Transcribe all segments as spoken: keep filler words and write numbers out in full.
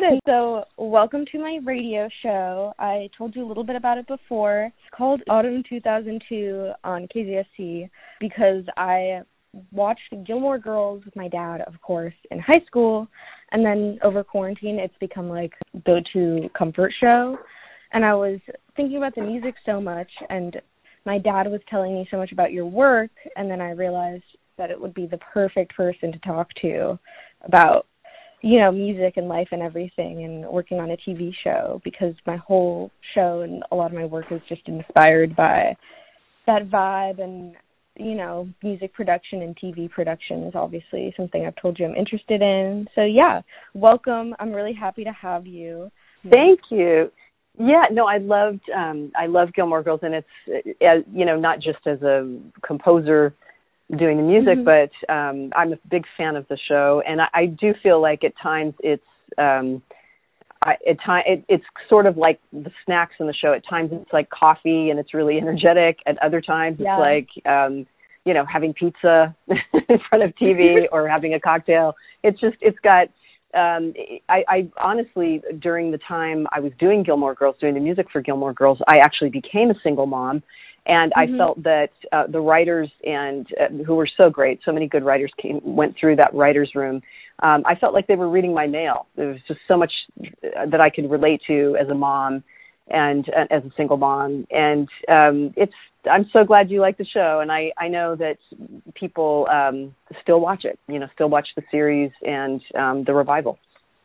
got it. So, welcome to my radio show. I told you a little bit about it before. It's called Autumn two thousand two on K Z S C because I watched Gilmore Girls with my dad, of course, in high school, and then over quarantine, it's become like go-to comfort show. And I was thinking about the music so much, and my dad was telling me so much about your work, and then I realized that it would be the perfect person to talk to about, you know, music and life and everything and working on a T V show, because my whole show and a lot of my work is just inspired by that vibe, and, you know, music production and T V production is obviously something I've told you I'm interested in. So, yeah, welcome. I'm really happy to have you. Thank you. Yeah, no, I loved, um, I love Gilmore Girls, and it's, uh, you know, not just as a composer doing the music, mm-hmm. but um, I'm a big fan of the show, and I, I do feel like at times it's, um, I, at time it, it's sort of like the snacks in the show. At times it's like coffee and it's really energetic. At other times yeah. it's like, um, you know, having pizza in front of T V or having a cocktail. It's just, it's got. Um, I, I honestly, during the time I was doing Gilmore Girls, doing the music for Gilmore Girls, I actually became a single mom. And mm-hmm. I felt that uh, the writers and uh, who were so great, so many good writers came, went through that writer's room. Um, I felt like they were reading my mail. There was just so much that I could relate to as a mom and uh, as a single mom. And um, it's, I'm so glad you like the show. And I, I know that people um, still watch it, you know, still watch the series and um, the revival.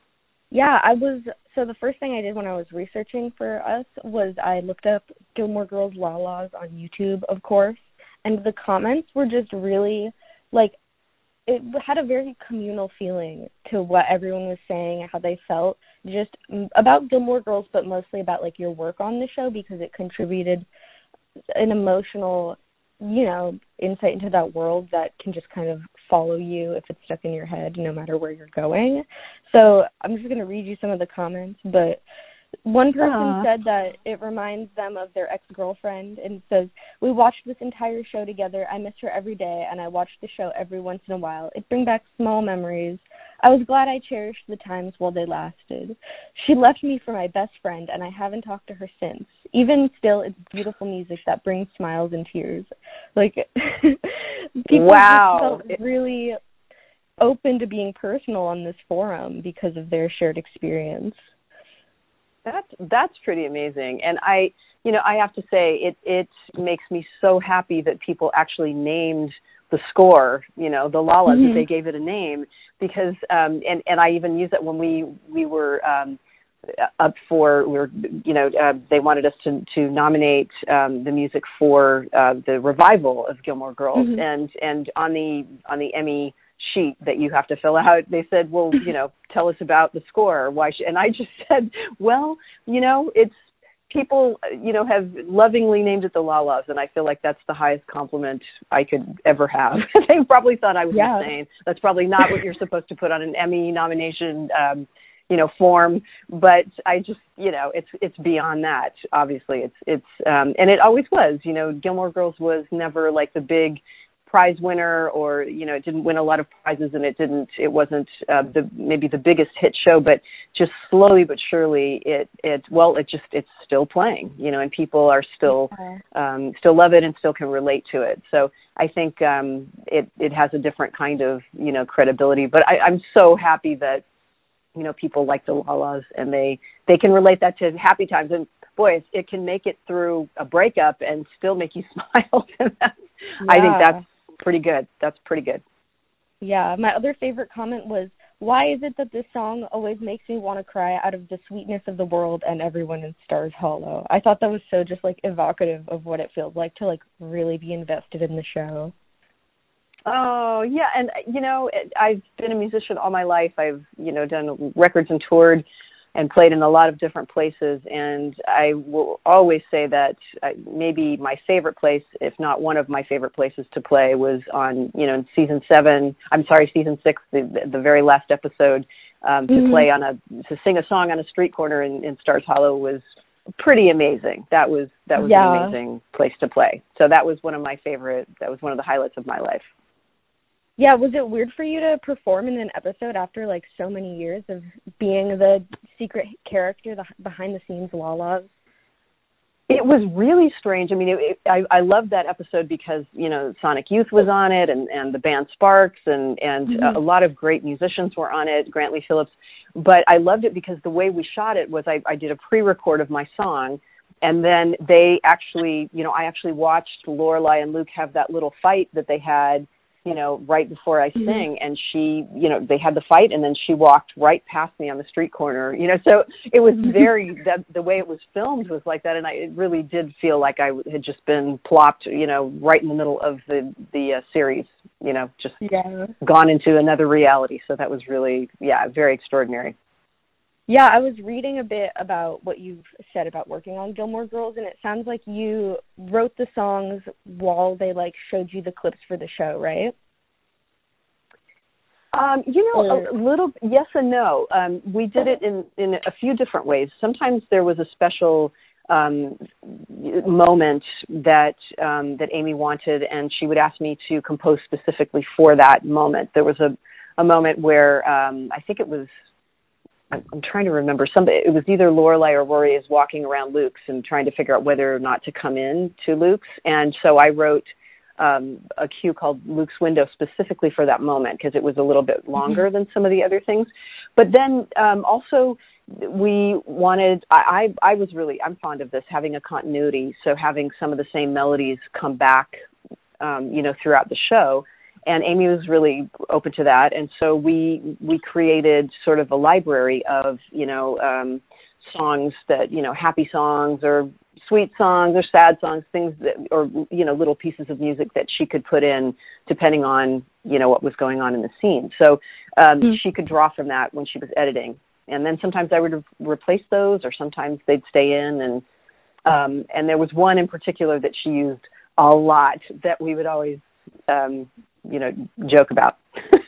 Yeah, I was, so the first thing I did when I was researching for us was I looked up Gilmore Girls La-Las on YouTube, of course, and the comments were just really, like, it had a very communal feeling to what everyone was saying, how they felt, just about Gilmore Girls, but mostly about, like, your work on the show, because it contributed an emotional, you know, insight into that world that can just kind of follow you if it's stuck in your head, no matter where you're going. So I'm just going to read you some of the comments, but one person Aww. said that it reminds them of their ex-girlfriend, and says, "We watched this entire show together. I miss her every day, and I watch the show every once in a while. It brings back small memories. I was glad I cherished the times while they lasted. She left me for my best friend, and I haven't talked to her since. Even still, it's beautiful music that brings smiles and tears." Like, people wow. just felt really open to being personal on this forum because of their shared experience. That's that's pretty amazing, and I, you know, I have to say it it makes me so happy that people actually named the score, you know, the La-Las, mm-hmm. that they gave it a name, because um, and and I even used it when we we were um, up for we were you know uh, they wanted us to to nominate um, the music for uh, the revival of Gilmore Girls, mm-hmm. and and on the on the Emmy sheet that you have to fill out, they said, well, you know, tell us about the score. Why should, and I just said, well, you know, it's people, you know, have lovingly named it the La-Las, and I feel like that's the highest compliment I could ever have. They probably thought I was yeah. insane. That's probably not what you're supposed to put on an Emmy nomination, um, you know, form. But I just, you know, it's it's beyond that. Obviously, it's it's um, and it always was. You know, Gilmore Girls was never like the big prize winner, or, you know, it didn't win a lot of prizes, and it didn't, it wasn't uh, the maybe the biggest hit show, but just slowly but surely it, it, well, it just, it's still playing, you know, and people are still, um, still love it and still can relate to it. So I think um, it, it has a different kind of, you know, credibility, but I, I'm so happy that, you know, people like the La-Las, and they, they can relate that to happy times, and boy, it, it can make it through a breakup and still make you smile. yeah. I think that's pretty good. That's pretty good. Yeah. My other favorite comment was, "Why is it that this song always makes me want to cry out of the sweetness of the world and everyone in Stars Hollow?" I thought that was so just like evocative of what it feels like to like really be invested in the show. Oh, yeah. And, you know, I've been a musician all my life. I've, you know, done records and toured and played in a lot of different places. And I will always say that maybe my favorite place, if not one of my favorite places to play, was on, you know, in season seven, I'm sorry, season six, the, the very last episode, um, to mm-hmm. play on a, to sing a song on a street corner in, in Stars Hollow was pretty amazing. That was, that was yeah. an amazing place to play. So that was one of my favorite, that was one of the highlights of my life. Yeah, was it weird for you to perform in an episode after, like, so many years of being the secret character, the behind-the-scenes Lala? It was really strange. I mean, it, it, I, I loved that episode because, you know, Sonic Youth was on it, and, and the band Sparks, and, and mm-hmm. a, a lot of great musicians were on it, Grantley Phillips. But I loved it because the way we shot it was I, I did a pre-record of my song, and then they actually, you know, I actually watched Lorelai and Luke have that little fight that they had, you know, right before I mm-hmm. sing, and she, you know, they had the fight, and then she walked right past me on the street corner, you know, so it was very, that the way it was filmed was like that, and I, it really did feel like I had just been plopped, you know, right in the middle of the, the uh, series, you know, just yeah. gone into another reality, so that was really, yeah, very extraordinary. Yeah, I was reading a bit about what you've said about working on Gilmore Girls, and it sounds like you wrote the songs while they, like, showed you the clips for the show, right? Um, you know, or... a little yes and no. Um, we did it in, in a few different ways. Sometimes there was a special um, moment that um, that Amy wanted, and she would ask me to compose specifically for that moment. There was a, a moment where um, I think it was, I'm trying to remember, somebody, it was either Lorelai or Rory is walking around Luke's and trying to figure out whether or not to come in to Luke's. And so I wrote um, a cue called Luke's Window specifically for that moment because it was a little bit longer mm-hmm. than some of the other things. But then um, also we wanted, I, I, I was really, I'm fond of this, having a continuity. So having some of the same melodies come back, um, you know, throughout the show. And Amy was really open to that, and so we we created sort of a library of, you know, um, songs that, you know, happy songs or sweet songs or sad songs, things that, or, you know, little pieces of music that she could put in depending on, you know, what was going on in the scene. So um, mm-hmm. she could draw from that when she was editing, and then sometimes I would re- replace those, or sometimes they'd stay in, and um, and there was one in particular that she used a lot that we would always. Um, you know, joke about.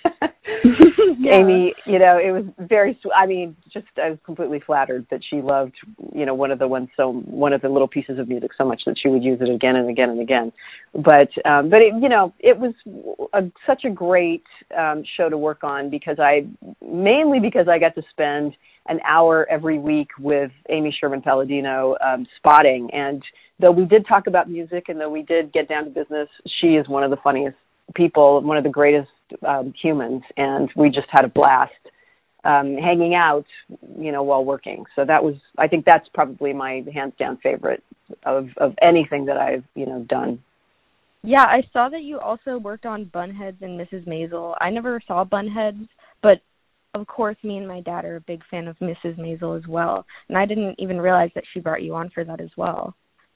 yeah. Amy, you know, it was very, I mean, just, I was completely flattered that she loved, you know, one of the ones, so one of the little pieces of music so much that she would use it again and again and again. But, um, but it, you know, it was a, such a great um, show to work on because I, mainly because I got to spend an hour every week with Amy Sherman Palladino um, spotting. And though we did talk about music and though we did get down to business, she is one of the funniest people, one of the greatest um, humans, and we just had a blast um, hanging out, you know, while working. So that was, I think that's probably my hands down favorite of, of anything that I've, you know, done. Yeah, I saw that you also worked on Bunheads and Missus Maisel. I never saw Bunheads, but of course me and my dad are a big fan of Missus Maisel as well, and I didn't even realize that she brought you on for that as well.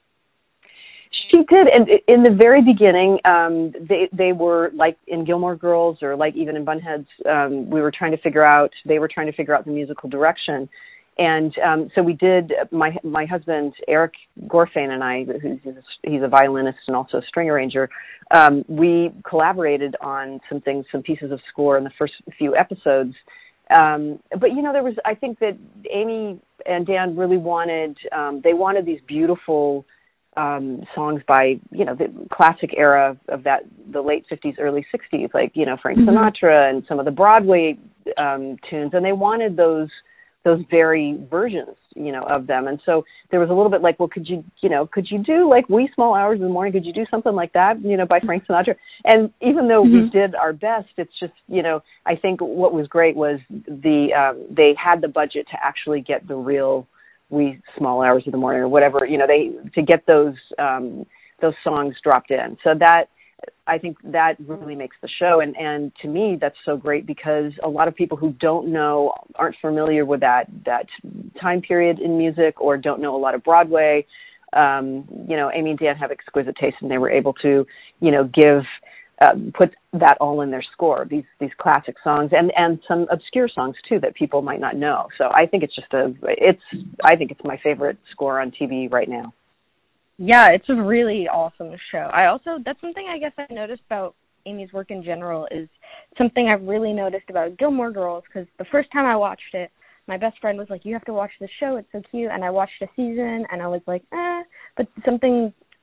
She did, and in the very beginning, um, they they were like in Gilmore Girls, or like even in Bunheads. Um, we were trying to figure out. They were trying to figure out the musical direction, and um, so we did. My my husband Eric Gorfain and I, who's he's a violinist and also a string arranger. Um, we collaborated on some things, some pieces of score in the first few episodes. Um, but you know, there was. I think that Amy and Dan really wanted. Um, they wanted these beautiful. Um, songs by, you know, the classic era of that, the late fifties, early sixties, like, you know, Frank Sinatra and some of the Broadway um, tunes. And they wanted those those very versions, you know, of them. And so there was a little bit like, well, could you, you know, could you do like Wee Small Hours in the Morning? Could you do something like that, you know, by Frank Sinatra? And even though mm-hmm. we did our best, it's just, you know, I think what was great was the um, they had the budget to actually get the real Wee Small Hours of the Morning or whatever, you know, they to get those um, those songs dropped in. So that, I think that really makes the show. And, and to me, that's so great because a lot of people who don't know, aren't familiar with that that time period in music or don't know a lot of Broadway, um, you know, Amy and Dan have exquisite taste and they were able to, you know, give, uh, put that all in their score, these these classic songs and, and some obscure songs too that people might not know. So I think it's just a, it's, I think it's my favorite score on T V right now. Yeah, it's a really awesome show. I also, that's something I guess I noticed about Amy's work in general is something I've really noticed about Gilmore Girls, because the first time I watched it, my best friend was like, you have to watch this show, it's so cute, and I watched a season, and I was like, eh, but something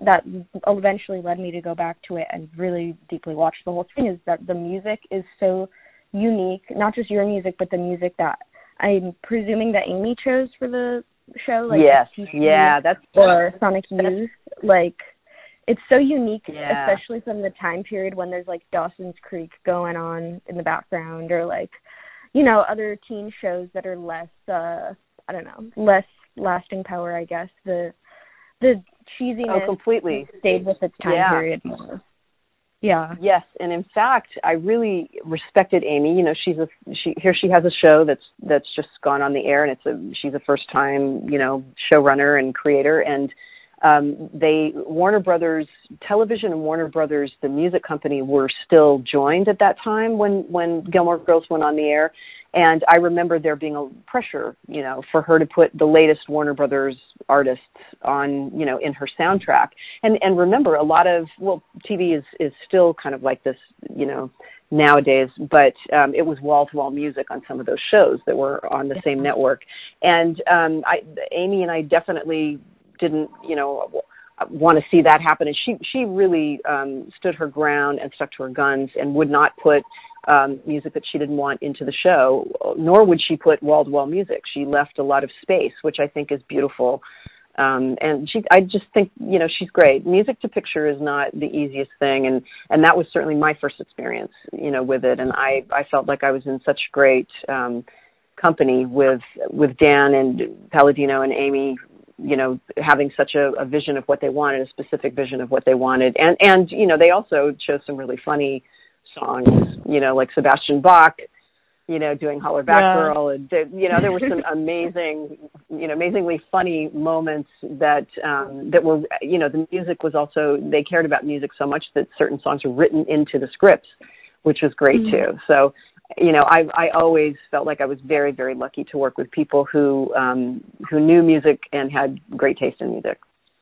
that eventually led me to go back to it and really deeply watch the whole thing is that the music is so unique, not just your music, but the music that I'm presuming that Amy chose for the show, like yes, T C yeah, that's or Sonic Youth. Like, it's so unique, yeah. especially from the time period when there's like Dawson's Creek going on in the background, or like, you know, other teen shows that are less, uh, I don't know, less lasting power, I guess. The the cheesiness oh, completely stayed with its time yeah. period more. Yeah. Yes, and in fact, I really respected Amy. You know, she's a she here. She has a show that's that's just gone on the air, and it's a she's a first time you know showrunner and creator. And um, they Warner Brothers Television and Warner Brothers, the music company, were still joined at that time when when Gilmore Girls went on the air. And I remember there being a pressure, you know, for her to put the latest Warner Brothers artists on, you know, in her soundtrack. And and remember, a lot of, well, T V is, is still kind of like this, you know, nowadays, but um, it was wall-to-wall music on some of those shows that were on the same network. And um, I, Amy and I definitely didn't, you know, want to see that happen. And she, she really um, stood her ground and stuck to her guns and would not put Um, music that she didn't want into the show, nor would she put wall-to-wall music. She left a lot of space, which I think is beautiful. Um, and she, I just think, you know, she's great. Music to picture is not the easiest thing, and, and that was certainly my first experience, you know, with it. And I, I felt like I was in such great um, company with with Dan and Palladino and Amy, you know, having such a, a vision of what they wanted, a specific vision of what they wanted. And, and you know, they also chose some really funny songs, you know, like Sebastian Bach, you know, doing Holler Back yeah. Girl. And, you know, there were some amazing, you know, amazingly funny moments that, um, that were, you know, the music was also, they cared about music so much that certain songs were written into the scripts, which was great mm-hmm. too. So, you know, I I always felt like I was very, very lucky to work with people who, um, who knew music and had great taste in music.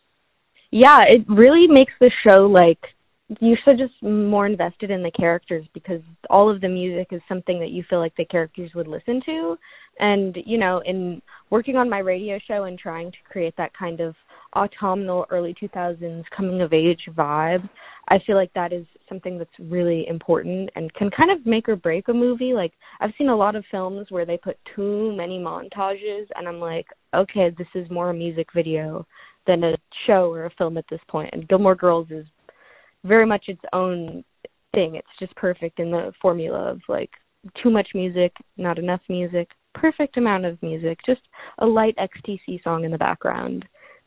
Yeah, it really makes the show like, you should just more invested in the characters, because all of the music is something that you feel like the characters would listen to. And, you know, in working on my radio show and trying to create that kind of autumnal early two thousands coming of age vibe, I feel like that is something that's really important and can kind of make or break a movie. Like, I've seen a lot of films where they put too many montages, and I'm like, okay, this is more a music video than a show or a film at this point. And Gilmore Girls is very much its own thing. It's just perfect in the formula of like too much music, not enough music, perfect amount of music, just a light X T C song in the background.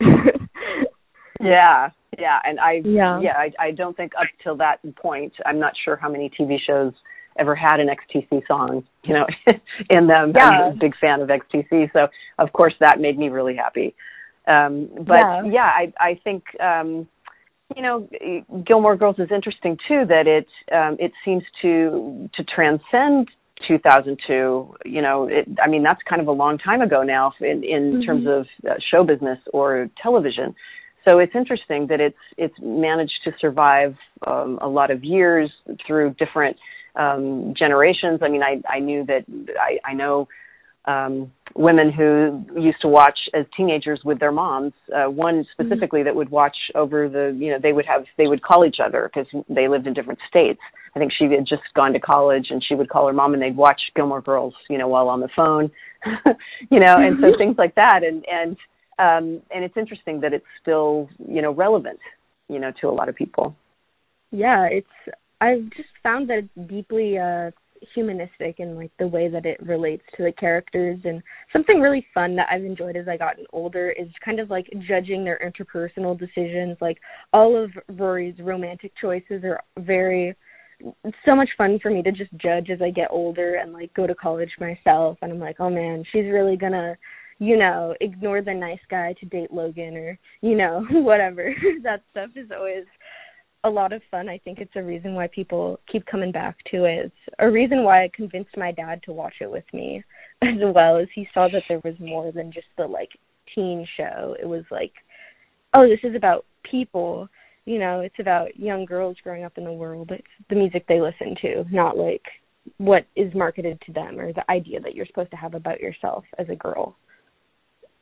yeah, yeah, and I yeah, yeah I, I don't think up till that point, I'm not sure how many T V shows ever had an X T C song, you know, in them. Yeah. I'm a big fan of X T C, so of course that made me really happy. Um, but yeah, yeah I I think. Um, You know, Gilmore Girls is interesting too, that it um, it seems to to transcend two thousand two. You know, it, I mean, that's kind of a long time ago now in, in mm-hmm. terms of uh, show business or television. So it's interesting that it's it's managed to survive um, a lot of years through different um, generations. I mean, I I knew that I, I know. Um, women who used to watch as teenagers with their moms, uh, one specifically mm-hmm. that would watch over the, you know, they would have, they would call each other because they lived in different states. I think she had just gone to college and she would call her mom and they'd watch Gilmore Girls, you know, while on the phone, you know, and so things like that. And, and, um, and it's interesting that it's still, you know, relevant, you know, to a lot of people. Yeah, it's, I've just found that it's deeply, uh, humanistic in like the way that it relates to the characters. And something really fun that I've enjoyed as I gotten older is kind of like judging their interpersonal decisions. Like all of Rory's romantic choices are very, it's so much fun for me to just judge as I get older and like go to college myself, and I'm like, oh man, she's really gonna, you know, ignore the nice guy to date Logan, or, you know, whatever. That stuff is always a lot of fun. I think it's a reason why people keep coming back to it. It's a reason why I convinced my dad to watch it with me as well, as he saw that there was more than just the like teen show. It was like, oh, this is about people, you know, it's about young girls growing up in the world. It's the music they listen to, not like what is marketed to them or the idea that you're supposed to have about yourself as a girl.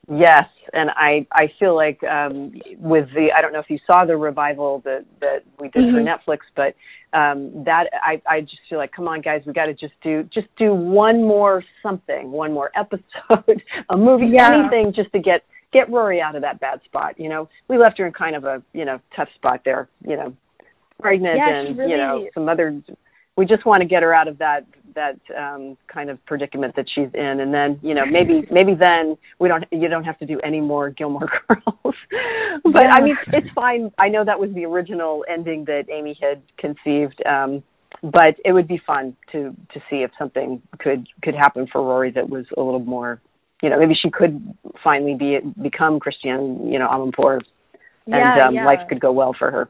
Yes, and I I feel like um, with the I don't know if you saw the revival that that we did Mm-hmm. for Netflix, but um, that I I just feel like, come on guys, we got to just do just do one more something, one more episode, a movie, Yeah. anything, just to get get Rory out of that bad spot. You know, we left her in kind of a you know tough spot there. You know, pregnant Yeah, and really... you know some other. We just want to get her out of that that um, kind of predicament that she's in, and then you know maybe maybe then we don't you don't have to do any more Gilmore Girls. But yeah. I mean it's fine. I know that was the original ending that Amy had conceived, um, but it would be fun to to see if something could could happen for Rory that was a little more, you know, maybe she could finally be become Christiane, you know, Amanpour, Yeah, and um, yeah. life could go well for her.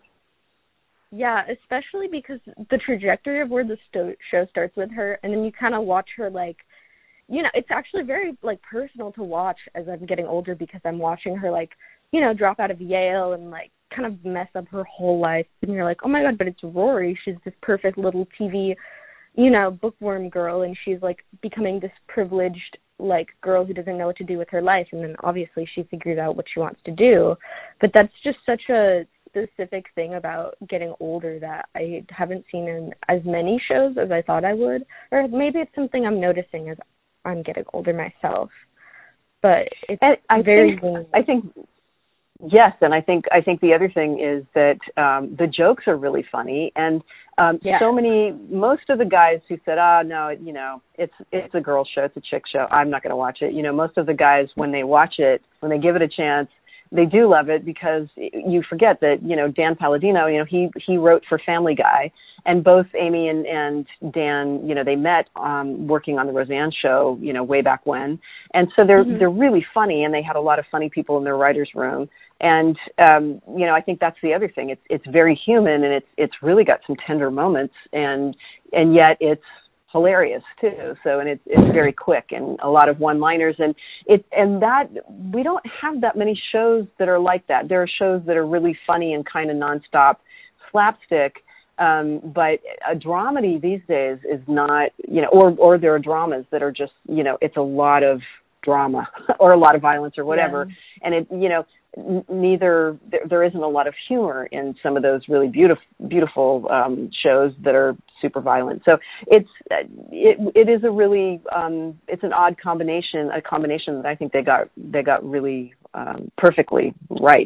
Yeah, especially because the trajectory of where the sto- show starts with her, and then you kind of watch her, like, you know, it's actually very, like, personal to watch as I'm getting older, because I'm watching her, like, you know, drop out of Yale and, like, kind of mess up her whole life. And you're like, oh, my God, but it's Rory. She's this perfect little T V, you know, bookworm girl, and she's, like, becoming this privileged, like, girl who doesn't know what to do with her life. And then, obviously, she figures out what she wants to do. But that's just such a specific thing about getting older that I haven't seen in as many shows as I thought I would, or maybe it's something I'm noticing as I'm getting older myself. But it's and I very think, I think yes, and I think I think the other thing is that um, the jokes are really funny, and um, yeah. so many most of the guys who said, "Ah, oh, no, you know, it's it's a girl show, it's a chick show, I'm not going to watch it." You know, most of the guys when they watch it, when they give it a chance, they do love it, because you forget that, you know, Dan Palladino, you know, he, he wrote for Family Guy, and both Amy and, and Dan, you know, they met um, working on the Roseanne show, you know, way back when. And so they're, mm-hmm. they're really funny, and they had a lot of funny people in their writer's room. And, um, you know, I think that's the other thing. It's, it's very human, and it's, it's really got some tender moments, and, and yet it's hilarious too. So, and it's it's very quick and a lot of one-liners, and it and that we don't have that many shows that are like that. There are shows that are really funny and kind of nonstop slapstick, um, but a dramedy these days is not, you know, or or there are dramas that are just, you know, it's a lot of drama or a lot of violence or whatever, yeah. and it, you know. Neither there, there isn't a lot of humor in some of those really beautiful, beautiful um, shows that are super violent. So it's it it is a really um, it's an odd combination, a combination that I think they got they got really um, perfectly right.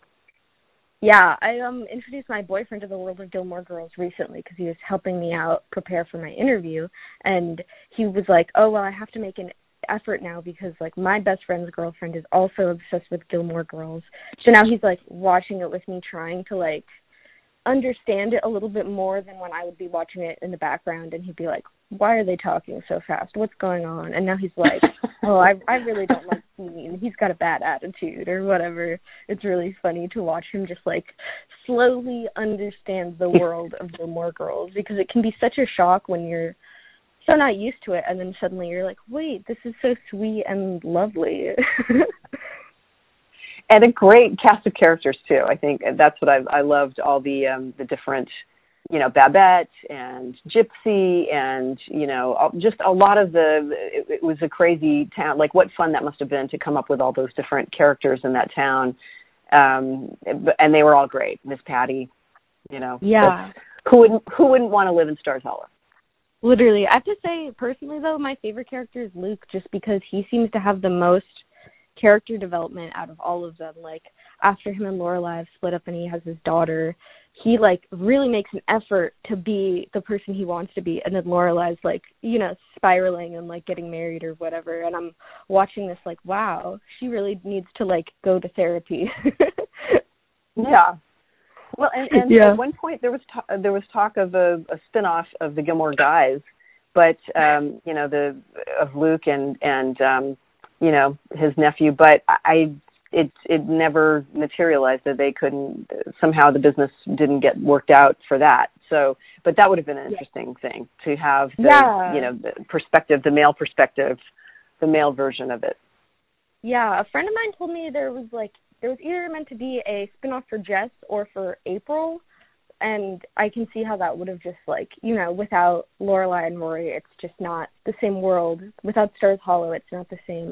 Yeah, I um introduced my boyfriend to the world of Gilmore Girls recently because he was helping me out prepare for my interview, and he was like, "Oh well, I have to make an effort now because like my best friend's girlfriend is also obsessed with Gilmore Girls." So now he's like watching it with me, trying to like understand it a little bit more than when I would be watching it in the background, and he'd be like, "Why are they talking so fast? What's going on?" And now he's like, "Oh, I I really don't like Dean. He's got a bad attitude," or whatever. It's really funny to watch him just like slowly understand the world of Gilmore Girls, because it can be such a shock when you're so not used to it, and then suddenly you're like, wait, this is so sweet and lovely. And a great cast of characters too. I think that's what I I loved, all the um, the different, you know, Babette and Gypsy, and you know, all, just a lot of the. It, it was a crazy town. Like, what fun that must have been to come up with all those different characters in that town. Um, and they were all great. Miss Patty, you know, yeah. Who wouldn't Who wouldn't want to live in Stars Hollow? Literally. I have to say, personally, though, my favorite character is Luke, just because he seems to have the most character development out of all of them. Like, after him and Lorelai have split up and he has his daughter, he, like, really makes an effort to be the person he wants to be. And then Lorelai's, like, you know, spiraling and, like, getting married or whatever. And I'm watching this, like, wow, she really needs to, like, go to therapy. Yeah. Well, and, and yeah. at one point there was ta- there was talk of a, a spinoff of the Gilmore Guys, but um, you know, the of Luke and and um, you know, his nephew. But I it it never materialized, that they couldn't somehow the business didn't get worked out for that. So, but that would have been an interesting thing to have the yeah. you know the perspective, the male perspective, the male version of it. Yeah, a friend of mine told me there was like. There was either meant to be a spinoff for Jess or for April, and I can see how that would have just, like, you know, without Lorelai and Rory, it's just not the same world. Without Stars Hollow, it's not the same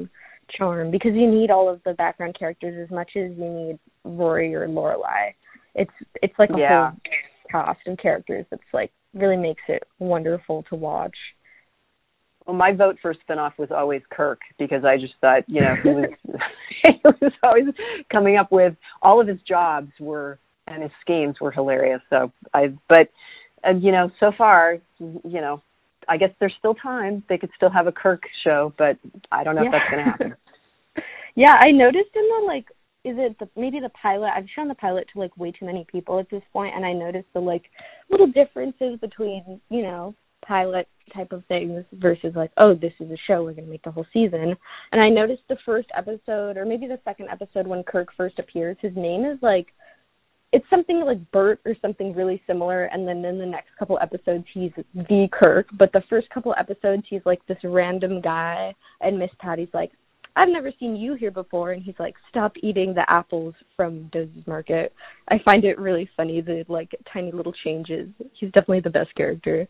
charm, because you need all of the background characters as much as you need Rory or Lorelai. It's it's like a yeah. whole cast and characters that's like really makes it wonderful to watch. Well, my vote for a spinoff was always Kirk, because I just thought, you know, he was he was always coming up with all of his jobs were and his schemes were hilarious. So I, but uh, you know, so far, you know, I guess there's still time. They could still have a Kirk show, but I don't know yeah. if that's going to happen. Yeah, I noticed in the like, is it the, maybe the pilot? I've shown the pilot to like way too many people at this point, and I noticed the like little differences between, you know, pilot type of things versus like, oh, this is a show, we're going to make the whole season. And I noticed the first episode, or maybe the second episode when Kirk first appears, his name is like, it's something like Bert or something really similar, and then in the next couple episodes he's the Kirk, but the first couple episodes he's like this random guy, and Miss Patty's like, I've never seen you here before, and he's like, stop eating the apples from Doz's Market. I find it really funny, the like tiny little changes. He's definitely the best character.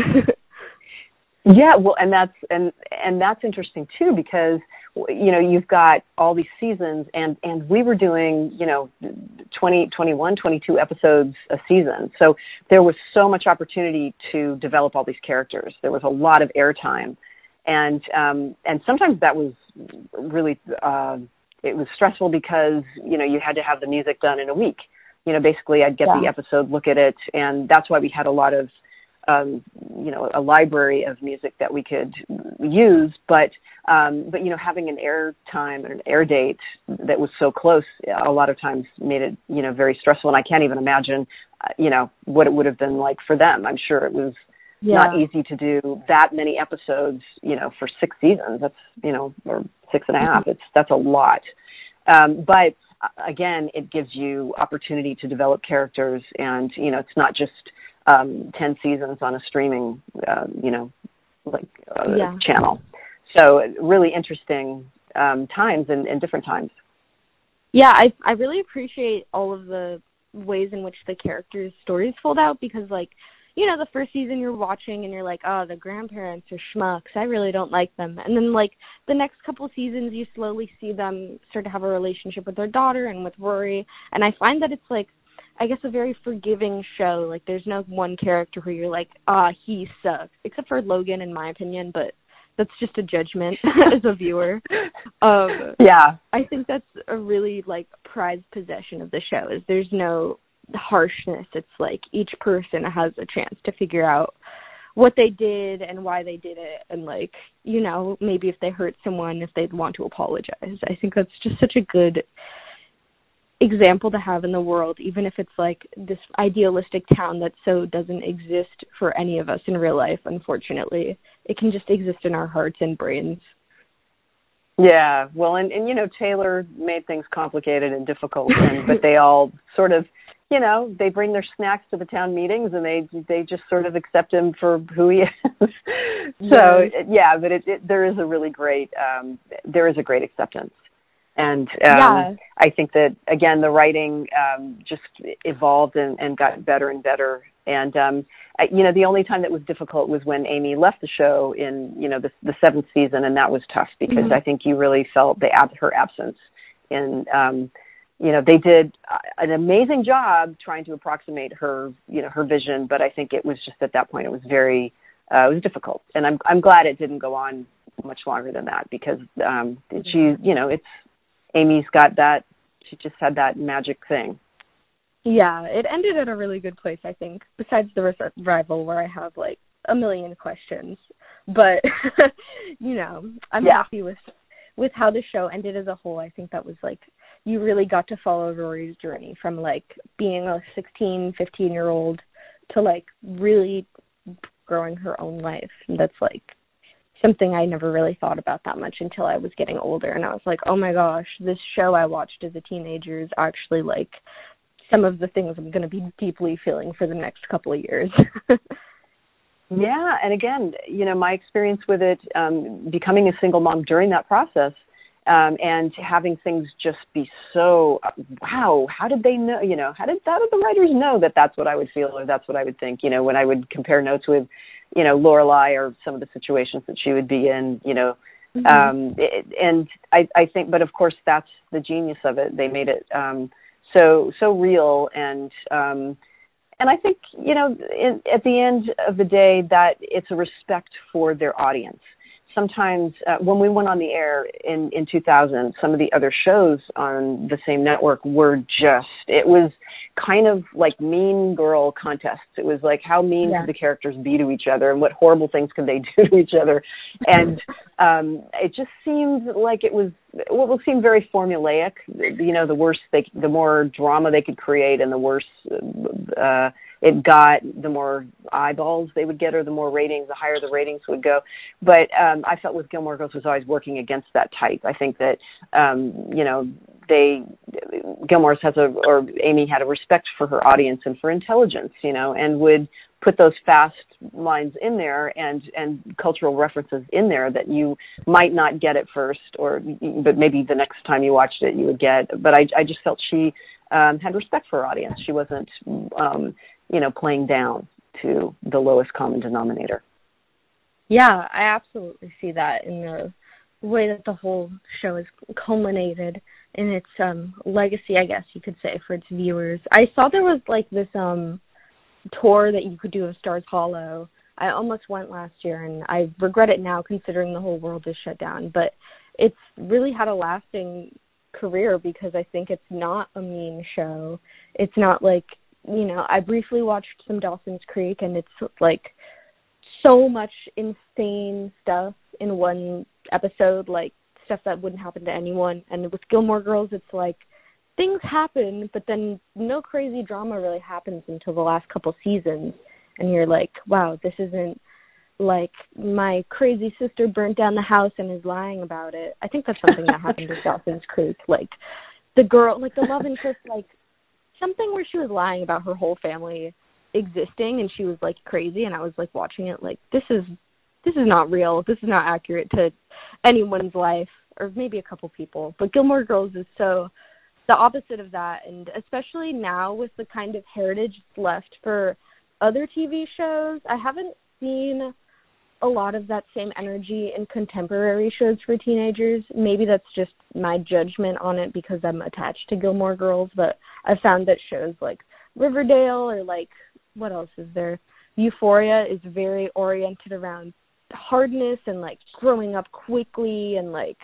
Yeah, well, and that's and and that's interesting too, because you know you've got all these seasons, and and we were doing you know twenty, twenty-one, twenty-two episodes a season, so there was so much opportunity to develop all these characters. There was a lot of airtime, and um, and sometimes that was really uh, it was stressful because you know you had to have the music done in a week. You know, basically, I'd get yeah. the episode, look at it, and that's why we had a lot of. Um, you know, a library of music that we could use, but, um, but, you know, having an air time and an air date that was so close, a lot of times made it, you know, very stressful. And I can't even imagine, uh, you know, what it would have been like for them. I'm sure it was yeah. not easy to do that many episodes, you know, for six seasons. That's, you know, or six and a half. It's, that's a lot. Um, but again, it gives you opportunity to develop characters, and, you know, it's not just, Um, ten seasons on a streaming, uh, you know, like uh, yeah. channel. So really interesting um, times and, and different times. Yeah, I I really appreciate all of the ways in which the characters' stories fold out, because, like, you know, the first season you're watching and you're like, oh, the grandparents are schmucks, I really don't like them. And then, like, the next couple seasons you slowly see them start to have a relationship with their daughter and with Rory. And I find that it's, like, I guess a very forgiving show. Like, there's no one character where you're like, ah, he sucks, except for Logan, in my opinion, but that's just a judgment as a viewer. Um, yeah. I think that's a really, like, prized possession of the show, is there's no harshness. It's like each person has a chance to figure out what they did and why they did it, and, like, you know, maybe if they hurt someone, if they'd want to apologize. I think that's just such a good example to have in the world, even if it's like this idealistic town that so doesn't exist for any of us in real life. Unfortunately, it can just exist in our hearts and brains. Yeah, well, and, and you know, Taylor made things complicated and difficult, and but they all sort of, you know, they bring their snacks to the town meetings, and they they just sort of accept him for who he is. So yes. yeah, but it, it, there is a really great um, there is a great acceptance. And um, yeah. I think that, again, the writing um, just evolved and, and got better and better. And, um, I, you know, the only time that was difficult was when Amy left the show in, you know, the, the seventh season, and that was tough because mm-hmm. I think you really felt the ab- her absence. And, um, you know, they did an amazing job trying to approximate her, you know, her vision, but I think it was just at that point it was very, uh, it was difficult. And I'm I'm glad it didn't go on much longer than that, because um, she, you know, it's, Amy's got that, she just had that magic thing. Yeah, it ended at a really good place, I think, besides the revival where I have, like, a million questions. But, you know, I'm yeah. happy with with how the show ended as a whole. I think that was, like, you really got to follow Rory's journey from, like, being a sixteen, fifteen-year-old to, like, really growing her own life. And that's, like, something I never really thought about that much until I was getting older. And I was like, oh my gosh, this show I watched as a teenager is actually like some of the things I'm going to be deeply feeling for the next couple of years. Yeah. And again, you know, my experience with it, um, becoming a single mom during that process, um, and having things just be so, uh, wow, how did they know, you know, how did, how did the writers know that that's what I would feel or that's what I would think, you know, when I would compare notes with, you know, Lorelai or some of the situations that she would be in, you know, Mm-hmm. Um, it, and I, I think, but of course, that's the genius of it. They made it um, so so real, and um, and I think, you know, in, at the end of the day, that it's a respect for their audience. Sometimes uh, when we went on the air in, in two thousand, some of the other shows on the same network were just, it was kind of like mean girl contests. It was like, how mean yeah. could the characters be to each other, and what horrible things could they do to each other? And um, it just seemed like it was, what will seem very formulaic. You know, the worse they, the more drama they could create, and the worse uh, it got, the more eyeballs they would get, or the more ratings, the higher the ratings would go. But um, I felt with Gilmore Girls was always working against that type. I think that, um, you know, they, Gilmore's has a, or Amy had a respect for her audience and for intelligence, you know, and would put those fast lines in there and, and cultural references in there that you might not get at first, or, but maybe the next time you watched it you would get. But I, I just felt she um, had respect for her audience. She wasn't, um, you know, playing down to the lowest common denominator. Yeah, I absolutely see that in the way that the whole show is culminated in its um, legacy, I guess you could say, for its viewers. I saw there was like this um, tour that you could do of Stars Hollow. I almost went last year, and I regret it now considering the whole world is shut down. But it's really had a lasting career because I think it's not a mean show. It's not like, you know, I briefly watched some Dawson's Creek, and it's like so much insane stuff in one episode, like stuff that wouldn't happen to anyone. And with Gilmore Girls, it's like things happen, but then no crazy drama really happens until the last couple seasons. And you're like, wow, this isn't like my crazy sister burnt down the house and is lying about it. I think that's something that happened with Dawson's Creek. Like the girl, like the love interest, like something where she was lying about her whole family existing, and she was like crazy, and I was like watching it like, this is this is not real, this is not accurate to anyone's life, or maybe a couple people. But Gilmore Girls is so the opposite of that, and especially now with the kind of heritage left for other T V shows, I haven't seen a lot of that same energy in contemporary shows for teenagers. Maybe that's just my judgment on it because I'm attached to Gilmore Girls, but I found that shows like Riverdale, or like, what else is there? Euphoria is very oriented around hardness and like growing up quickly and like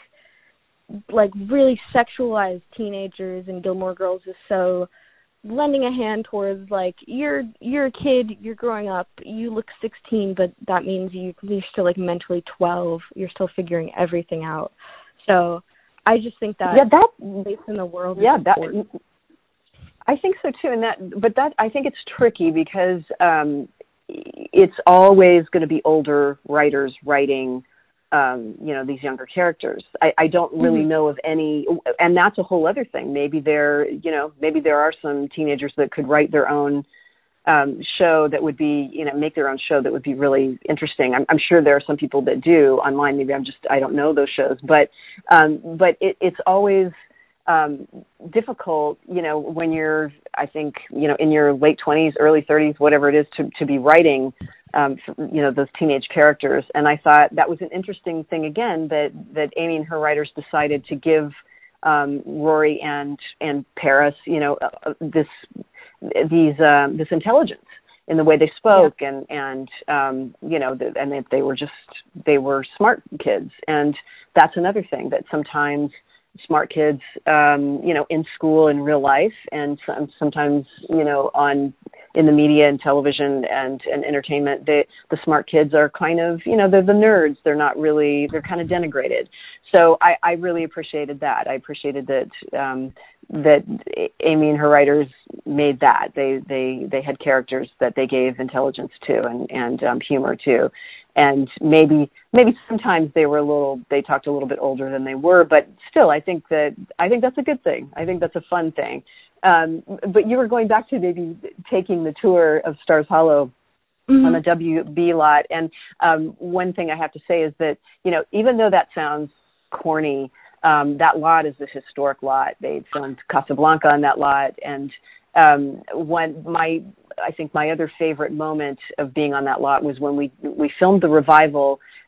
like really sexualized teenagers, and Gilmore Girls is so lending a hand towards like, you're you're a kid, you're growing up, you look sixteen, but that means you, you're still like mentally twelve, you're still figuring everything out. So I just think that, yeah, that based in the world, yeah, is that, important. I think so too, and that, but that I think it's tricky because um, it's always going to be older writers writing, um, you know, these younger characters. I, I don't really mm-hmm. know of any, and that's a whole other thing. Maybe there, you know, maybe there are some teenagers that could write their own um, show that would be, you know, make their own show that would be really interesting. I'm, I'm sure there are some people that do online. Maybe I'm just, I don't know those shows, but, um, but it, it's always um, difficult, you know, when you're, I think, you know, in your late twenties, early thirties, whatever it is, to, to be writing, um, you know, those teenage characters. And I thought that was an interesting thing, again, that, that Amy and her writers decided to give um, Rory and, and Paris, you know, uh, this, these, um, this intelligence in the way they spoke, yeah. and, and, um, you know, the, and that they were just, they were smart kids. And that's another thing, that sometimes smart kids, um, you know, in school, in real life, and some, sometimes, you know, on, in the media and television and, and entertainment, they, the smart kids are kind of, you know, they're the nerds. They're not really, they're kind of denigrated. So I, I really appreciated that. I appreciated that, um, that Amy and her writers made that. They, they, they had characters that they gave intelligence to, and, and um, humor to. And maybe, maybe sometimes they were a little, they talked a little bit older than they were, but still, I think that, I think that's a good thing. I think that's a fun thing. Um, but you were going back to maybe taking the tour of Stars Hollow mm-hmm. on the W B lot. And um, one thing I have to say is that, you know, even though that sounds corny, um, that lot is this historic lot. They filmed Casablanca on that lot. And um, one, my, I think my other favorite moment of being on that lot was when we, we filmed the revival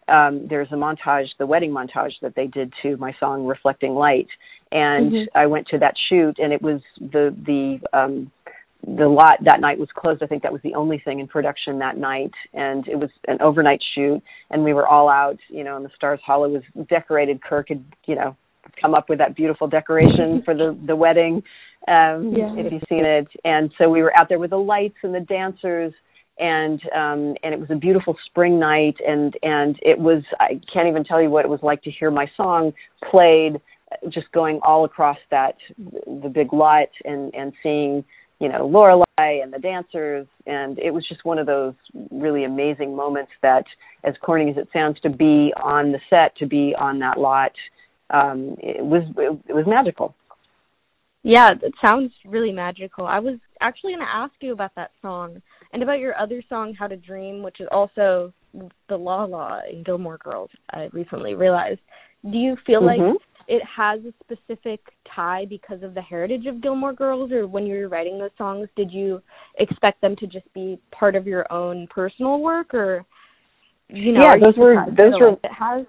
um, there's a montage, the wedding montage that they did to my song Reflecting Light. And mm-hmm. I went to that shoot, and it was the, the, um, the lot that night was closed. I think that was the only thing in production that night. And it was an overnight shoot, and we were all out, you know, in the Stars Hollow was decorated. Kirk had, you know, come up with that beautiful decoration for the, the wedding, um, yeah. if you've seen it. And so we were out there with the lights and the dancers, and um, and it was a beautiful spring night, and, and it was, I can't even tell you what it was like to hear my song played, just going all across that, the big lot, and, and seeing, you know, Lorelai and the dancers, and it was just one of those really amazing moments that, as corny as it sounds, to be on the set, to be on that lot, um, it was it was magical. Yeah, it sounds really magical. I was actually going to ask you about that song and about your other song, How to Dream, which is also the La La in Gilmore Girls, I recently realized. Do you feel mm-hmm. like it has a specific tie because of the heritage of Gilmore Girls, or when you were writing those songs, did you expect them to just be part of your own personal work, or, you know, yeah, those were, those were, like it has?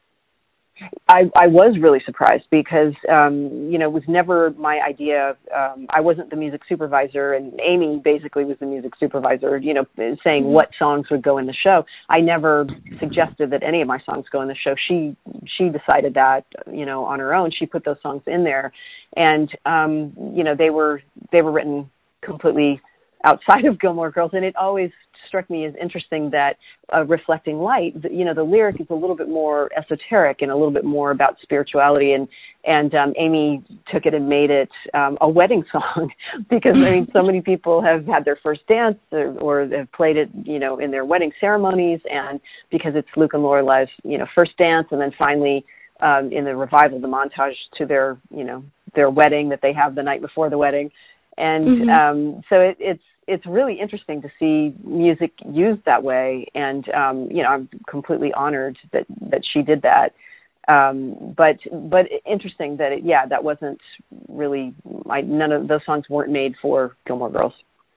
I, I was really surprised because, um, you know, it was never my idea. Um, I wasn't the music supervisor, and Amy basically was the music supervisor, you know, saying mm-hmm. what songs would go in the show. I never suggested that any of my songs go in the show. She she decided that, you know, on her own. She put those songs in there, and, um, you know, they were they were written completely outside of Gilmore Girls, and it always struck me as interesting that uh, Reflecting Light, the, you know, the lyric is a little bit more esoteric and a little bit more about spirituality, and and um, Amy took it and made it um, a wedding song because, I mean, so many people have had their first dance or, or have played it, you know, in their wedding ceremonies, and because it's Luke and Lorelai's, you know, first dance, and then finally um, in the revival, the montage to their, you know, their wedding that they have the night before the wedding. And mm-hmm. um, so it, it's it's really interesting to see music used that way, and um, you know, I'm completely honored that, that she did that. Um, but but interesting that it, yeah, that wasn't really I, none of those songs weren't made for Gilmore Girls.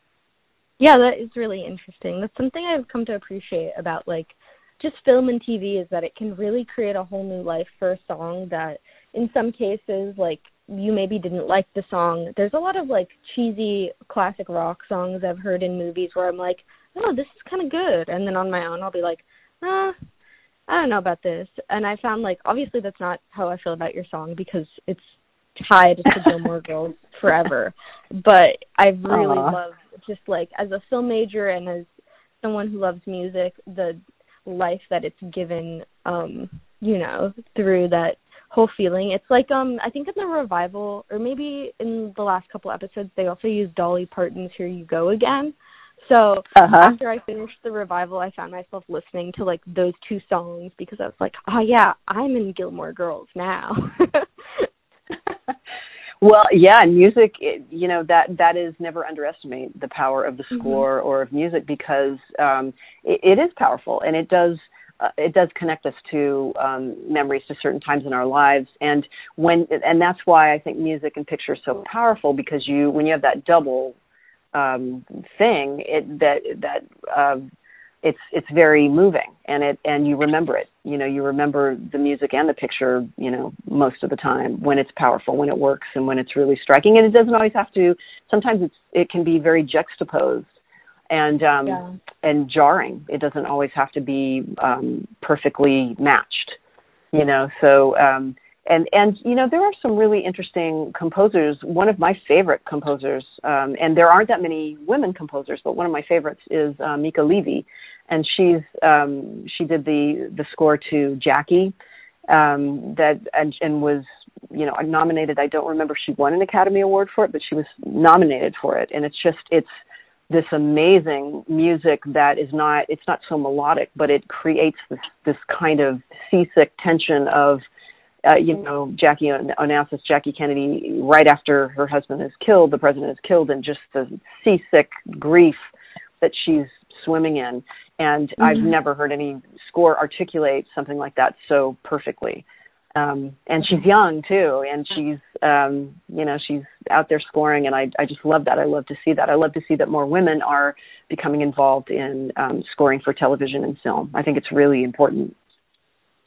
Yeah, that is really interesting. That's something I've come to appreciate about like just film and T V, is that it can really create a whole new life for a song that in some cases, like, you maybe didn't like the song. There's a lot of, like, cheesy classic rock songs I've heard in movies where I'm like, oh, this is kind of good. And then on my own, I'll be like, ah, I don't know about this. And I found, like, obviously that's not how I feel about your song because it's tied to Gilmore Girls forever. But I really Aww. love just, like, as a film major and as someone who loves music, the life that it's given, um, you know, through that whole feeling. It's like, um, I think in the revival, or maybe in the last couple episodes, they also used Dolly Parton's Here You Go Again. So uh-huh. after I finished the revival, I found myself listening to, like, those two songs because I was like, oh, yeah, I'm in Gilmore Girls now. Well, yeah, and music, it, you know, that that is never underestimate the power of the score mm-hmm. or of music because um, it, it is powerful, and it does uh, it does connect us to um, memories to certain times in our lives, and when and that's why I think music and picture is so powerful because you when you have that double um, thing, it that that uh, it's it's very moving, and it and you remember it. You know, you remember the music and the picture, you know, most of the time when it's powerful, when it works, and when it's really striking. And it doesn't always have to. Sometimes it's it can be very juxtaposed and um, yeah. and jarring. It doesn't always have to be um, perfectly matched. You know, so um, and and you know there are some really interesting composers. One of my favorite composers, um, and there aren't that many women composers, but one of my favorites is uh, Mika Levy. And she's um, she did the, the score to Jackie, um, that and, and was you know nominated. I don't remember if she won an Academy Award for it, but she was nominated for it. And it's just it's this amazing music that is not it's not so melodic, but it creates this this kind of seasick tension of uh, you know Jackie announces Jackie Kennedy right after her husband is killed, the president is killed, and just the seasick grief that she's swimming in. And mm-hmm. I've never heard any score articulate something like that so perfectly. Um, and she's young too, and she's, um, you know, she's out there scoring, and I, I just love that. I love to see that. I love to see that more women are becoming involved in um, scoring for television and film. I think it's really important.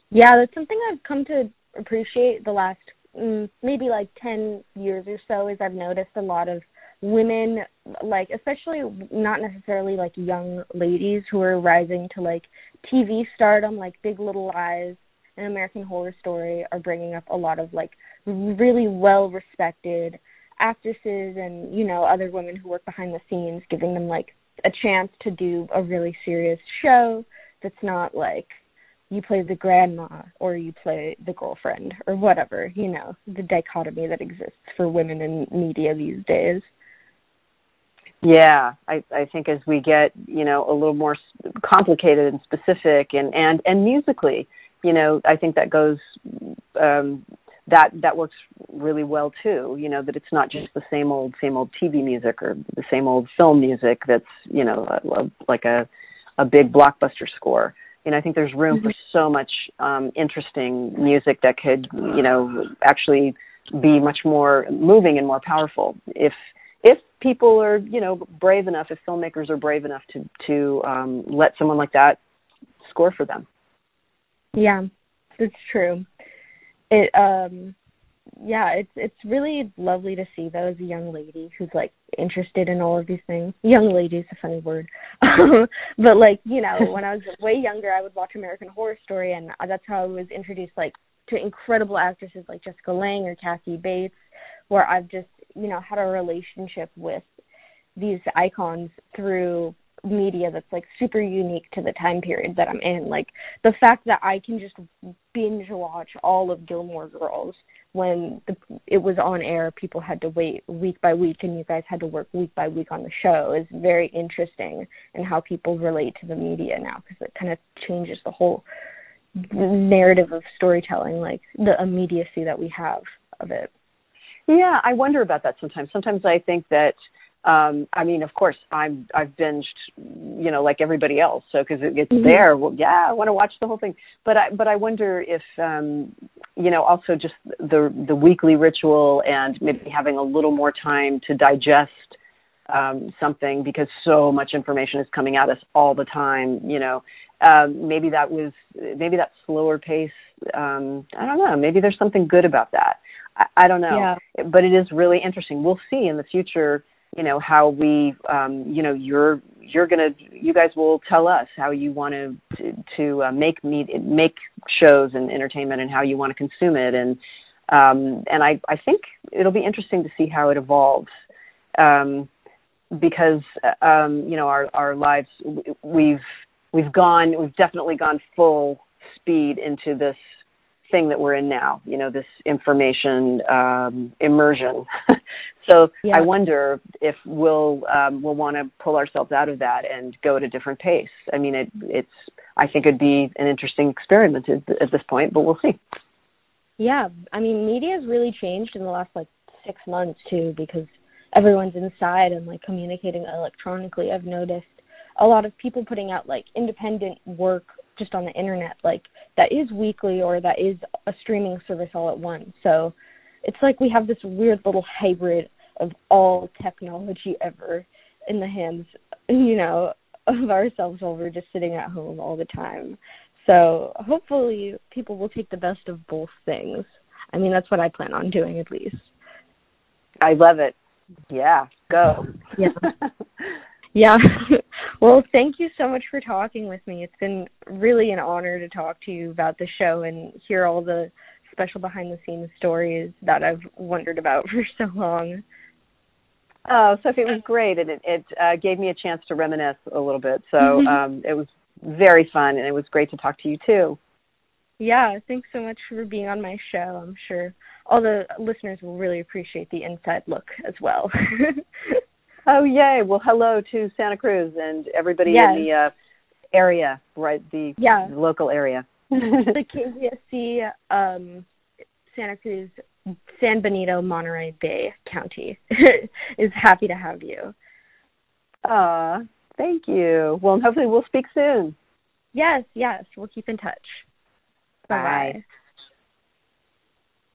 Yeah, that's something I've come to appreciate the last mm, maybe like ten years or so, is I've noticed a lot of women, like especially not necessarily like young ladies, who are rising to like T V stardom, like Big Little Lies and American Horror Story are bringing up a lot of like really well respected actresses and, you know, other women who work behind the scenes, giving them like a chance to do a really serious show that's not like you play the grandma or you play the girlfriend or whatever, you know, the dichotomy that exists for women in media these days. Yeah, I, I think as we get, you know, a little more complicated and specific and, and, and musically, you know, I think that goes, um, that, that works really well too, you know, that it's not just the same old, same old T V music or the same old film music that's, you know, a, a, like a, a big blockbuster score. You know, I think there's room for so much um, interesting music that could, you know, actually be much more moving and more powerful if if people are, you know, brave enough, if filmmakers are brave enough to to um, let someone like that score for them. Yeah, that's true. It um yeah, it's it's really lovely to see though, as a young lady who's like interested in all of these things. Young lady is a funny word. But like, you know, when I was way younger, I would watch American Horror Story, and that's how I was introduced like to incredible actresses like Jessica Lange or Kathy Bates, where I've just, you know, had a relationship with these icons through media that's like super unique to the time period that I'm in. Like the fact that I can just binge watch all of Gilmore Girls when the, it was on air, people had to wait week by week, and you guys had to work week by week on the show, is very interesting, and how people relate to the media now, because it kind of changes the whole narrative of storytelling, like the immediacy that we have of it. Yeah, I wonder about that sometimes. Sometimes I think that, um, I mean, of course, I'm, I've binged, you know, like everybody else. So because it, it's mm-hmm. there, well, yeah, I want to watch the whole thing. But I, but I wonder if, um, you know, also just the the weekly ritual and maybe having a little more time to digest um, something, because so much information is coming at us all the time. You know, um, maybe that was maybe that slower pace. Um, I don't know. Maybe there's something good about that. I, I don't know. Yeah. But it is really interesting. We'll see in the future, you know, how we, um, you know, you're, you're going to, you guys will tell us how you want to, to, to uh, make meet, make shows and entertainment, and how you want to consume it. And, um, and I, I think it'll be interesting to see how it evolves. Um, because, um, you know, our, our lives, we've, we've gone, we've definitely gone full speed into this thing that we're in now, you know, this information um, immersion. So yeah. I wonder if we'll um, we'll want to pull ourselves out of that and go at a different pace. I mean, it, it's I think it'd be an interesting experiment at, at this point, but we'll see. Yeah, I mean, media has really changed in the last like six months too, because everyone's inside and like communicating electronically. I've noticed a lot of people putting out like independent work just on the internet, like that is weekly or that is a streaming service all at once. So it's like we have this weird little hybrid of all technology ever in the hands, you know, of ourselves while we're just sitting at home all the time. So hopefully people will take the best of both things. I mean, that's what I plan on doing, at least. I love it. Yeah, go. Yeah. Yeah. Well, thank you so much for talking with me. It's been really an honor to talk to you about the show and hear all the special behind-the-scenes stories that I've wondered about for so long. Oh, Sophie, it was great, and it, it uh, gave me a chance to reminisce a little bit. So um, it was very fun, and it was great to talk to you, too. Yeah, thanks so much for being on my show. I'm sure all the listeners will really appreciate the inside look as well. Oh, yay. Well, hello to Santa Cruz and everybody yes. in the uh, area, right, the, yeah. the local area. The K Z S C, um, Santa Cruz, San Benito, Monterey Bay County is happy to have you. Aw, thank you. Well, hopefully we'll speak soon. Yes, yes. We'll keep in touch. Bye. Bye-bye.